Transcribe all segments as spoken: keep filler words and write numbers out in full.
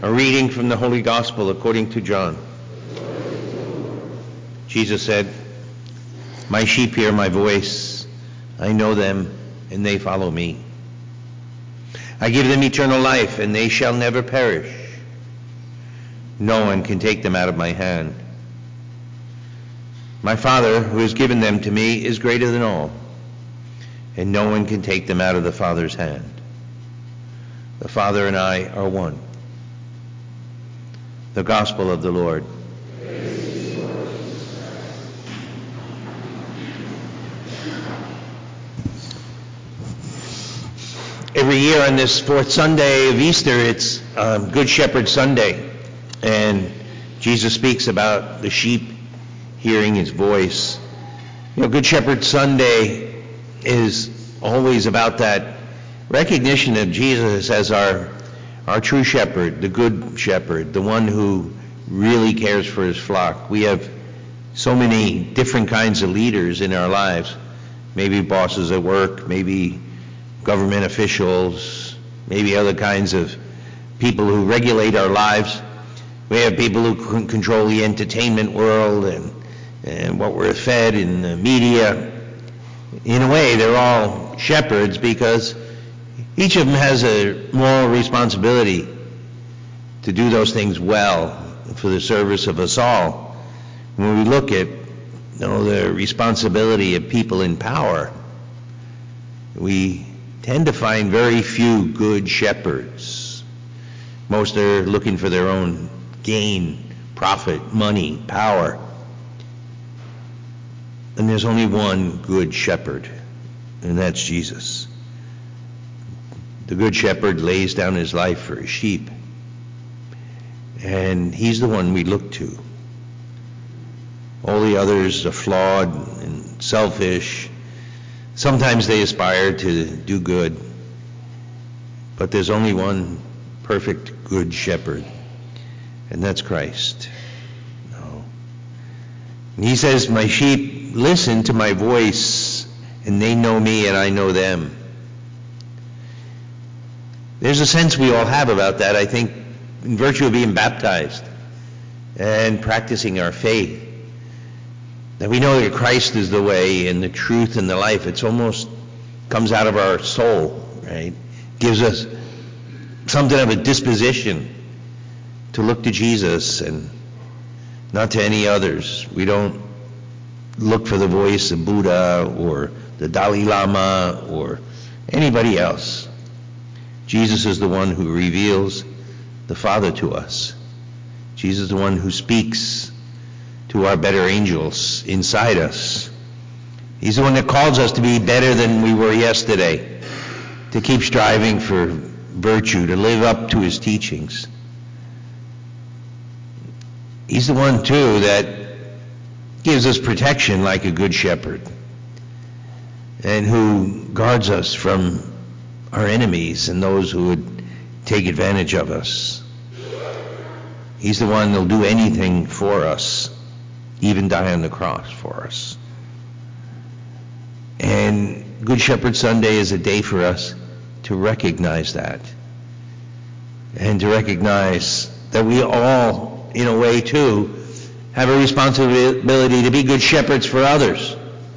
A reading from the Holy Gospel according to John. Jesus said, "My sheep hear my voice. I know them, and they follow me. I give them eternal life, and they shall never perish. No one can take them out of my hand. My Father, who has given them to me, is greater than all, and no one can take them out of the Father's hand. The Father and I are one." The Gospel of the Lord. Every year on this fourth Sunday of Easter, it's um, Good Shepherd Sunday, and Jesus speaks about the sheep hearing his voice. You know, Good Shepherd Sunday is always about that recognition of Jesus as our Our true shepherd, the good shepherd, the one who really cares for his flock. We have so many different kinds of leaders in our lives. Maybe bosses at work, maybe government officials, maybe other kinds of people who regulate our lives. We have people who c- control the entertainment world and, and what we're fed in the media. In a way, they're all shepherds because each of them has a moral responsibility to do those things well for the service of us all. When we look at, you know, the responsibility of people in power, we tend to find very few good shepherds. Most are looking for their own gain, profit, money, power. And there's only one good shepherd, and that's Jesus. The good shepherd lays down his life for his sheep, and he's the one we look to. All the others are flawed and selfish. Sometimes they aspire to do good, but there's only one perfect good shepherd, and that's Christ. No. And he says, "My sheep listen to my voice, and they know me and I know them." There's a sense we all have about that, I think, in virtue of being baptized and practicing our faith, that we know that Christ is the way and the truth and the life. It's almost comes out of our soul, right? Gives us something of a disposition to look to Jesus and not to any others. We don't look for the voice of Buddha or the Dalai Lama or anybody else. Jesus is the one who reveals the Father to us. Jesus is the one who speaks to our better angels inside us. He's the one that calls us to be better than we were yesterday, to keep striving for virtue, to live up to his teachings. He's the one, too, that gives us protection like a good shepherd, and who guards us from our enemies and those who would take advantage of us. He's the one that'll do anything for us, even die on the cross for us. And Good Shepherd Sunday is a day for us to recognize that, and to recognize that we all, in a way too, have a responsibility to be good shepherds for others.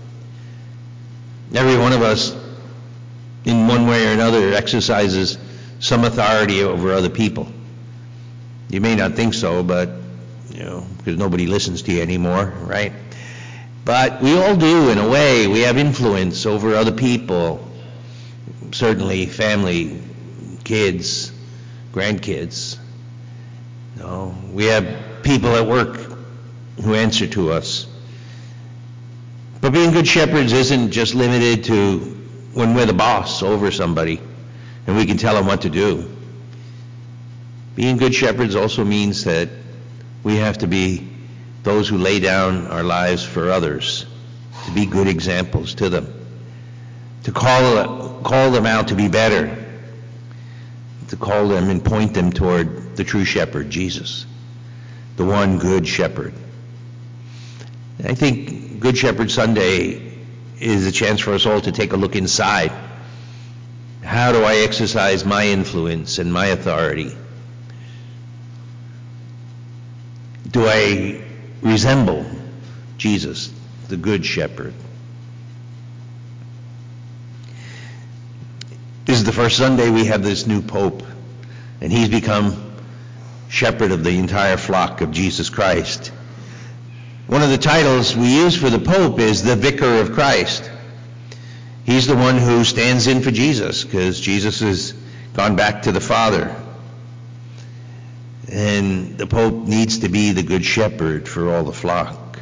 Every one of us, in one way or another, exercises some authority over other people. You may not think so, but, you know, because nobody listens to you anymore, right? But we all do, in a way. We have influence over other people, certainly family, kids, grandkids. You know, we have people at work who answer to us. But being good shepherds isn't just limited to when we're the boss over somebody and we can tell them what to do. Being good shepherds also means that we have to be those who lay down our lives for others, to be good examples to them, to call, call them out to be better, to call them and point them toward the true shepherd, Jesus, the one good shepherd. I think Good Shepherd Sunday is a chance for us all to take a look inside. How do I exercise my influence and my authority? do I resemble Jesus, the Good Shepherd? This is the first Sunday we have this new Pope, and he's become shepherd of the entire flock of Jesus Christ. One of the titles we use for the Pope is the Vicar of Christ. He's the one who stands in for Jesus, because Jesus has gone back to the Father. And the Pope needs to be the Good Shepherd for all the flock.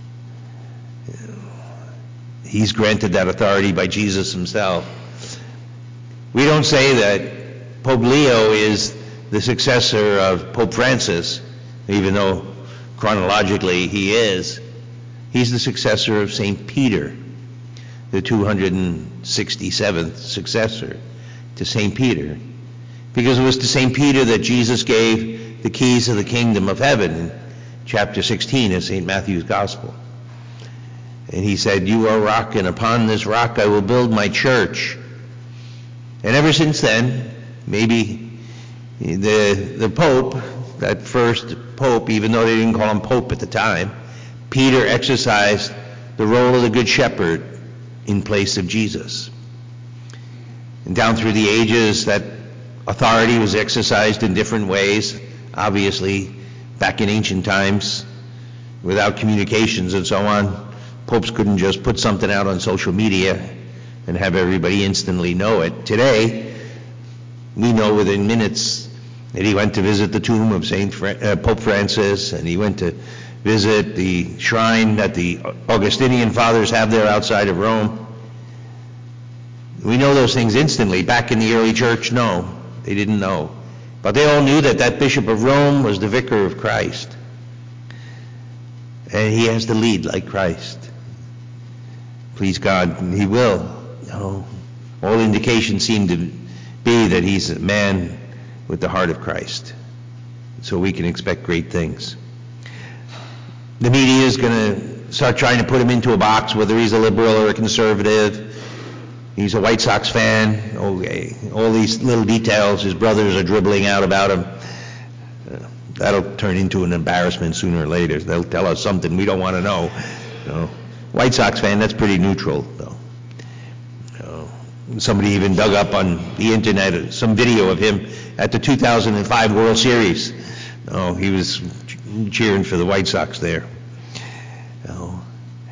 He's granted that authority by Jesus himself. We don't say that Pope Leo is the successor of Pope Francis, even though chronologically he is. He's the successor of Saint Peter, the two hundred sixty-seventh successor to Saint Peter, because it was to Saint Peter that Jesus gave the keys of the kingdom of heaven in chapter sixteen of Saint Matthew's Gospel. And he said, "You are a rock, and upon this rock I will build my church." And ever since then, maybe the the Pope, that first Pope, even though they didn't call him Pope at the time, Peter exercised the role of the Good Shepherd in place of Jesus. And down through the ages, that authority was exercised in different ways. Obviously, back in ancient times, without communications and so on, popes couldn't just put something out on social media and have everybody instantly know it. Today, we know within minutes that he went to visit the tomb of Saint Fra- uh, Pope Francis, and he went to visit the shrine that the Augustinian fathers have there outside of Rome. We know those things instantly. Back in the early church, no, they didn't know. But they all knew that that Bishop of Rome was the Vicar of Christ. And he has to lead like Christ. Please God, he will. No. All indications seem to be that he's a man with the heart of Christ. So we can expect great things. The media is going to start trying to put him into a box, whether he's a liberal or a conservative. He's a White Sox fan. Okay. All these little details his brothers are dribbling out about him. Uh, that'll turn into an embarrassment sooner or later. They'll tell us something we don't want to know. You know. White Sox fan, that's pretty neutral, though. Somebody even dug up on the internet some video of him at the two thousand five World Series. Oh, he was cheering for the White Sox there. Oh.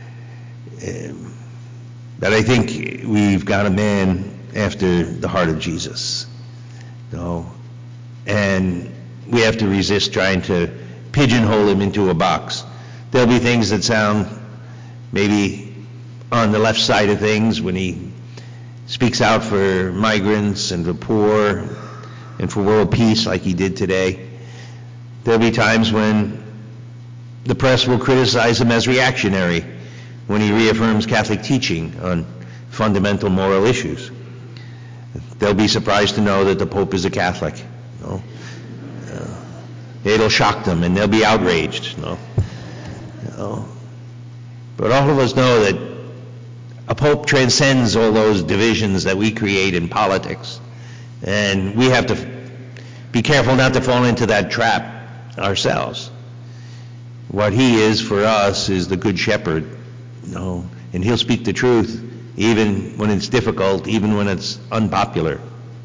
Um, but I think we've got a man after the heart of Jesus. Oh. And we have to resist trying to pigeonhole him into a box. There'll be things that sound maybe on the left side of things when he speaks out for migrants and the poor and for world peace like he did today. There'll be times when the press will criticize him as reactionary when he reaffirms Catholic teaching on fundamental moral issues. They'll be surprised to know that the Pope is a Catholic. No? Uh, it'll shock them and they'll be outraged. No? No. But all of us know that a Pope transcends all those divisions that we create in politics. And we have to be careful not to fall into that trap ourselves. What he is for us is the Good Shepherd. No, and he'll speak the truth even when it's difficult, even when it's unpopular.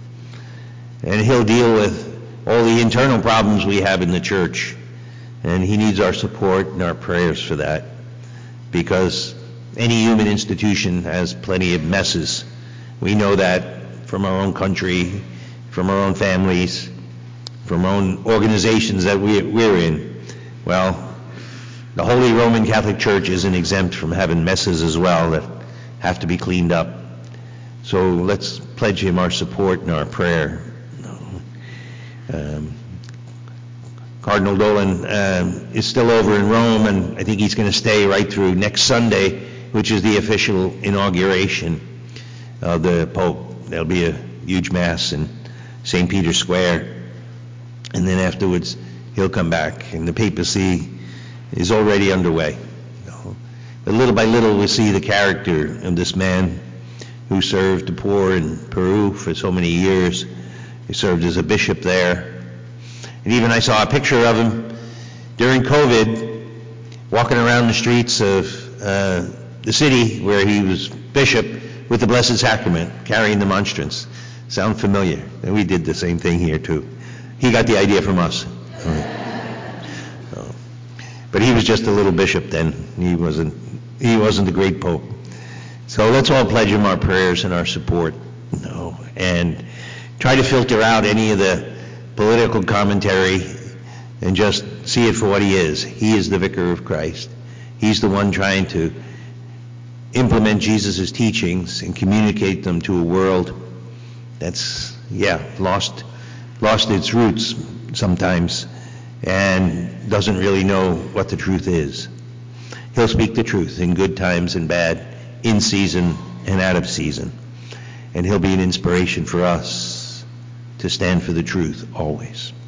And he'll deal with all the internal problems we have in the church. And he needs our support and our prayers for that, because any human institution has plenty of messes. We know that from our own country, from our own families, from our own organizations that we, we're in. Well, the Holy Roman Catholic Church isn't exempt from having messes as well that have to be cleaned up. So let's pledge him our support and our prayer. Um, Cardinal Dolan um, is still over in Rome, and I think he's going to stay right through next Sunday, which is the official inauguration of the Pope. There'll be a huge mass in Saint Peter's Square, and then afterwards he'll come back, and the papacy is already underway. But little by little we see the character of this man who served the poor in Peru for so many years. He served as a bishop there. And even I saw a picture of him during COVID, walking around the streets of uh, the city where he was bishop with the Blessed Sacrament, carrying the monstrance. Sound familiar? And we did the same thing here too. He got the idea from us. So, but he was just a little bishop then. He wasn't, he wasn't the great pope. So let's all pledge him our prayers and our support, you know, and try to filter out any of the political commentary and just see it for what he is. He is the vicar of Christ. He's the one trying to implement Jesus' teachings and communicate them to a world that's, yeah, lost, lost its roots sometimes and doesn't really know what the truth is. He'll speak the truth in good times and bad, in season and out of season. And he'll be an inspiration for us to stand for the truth always.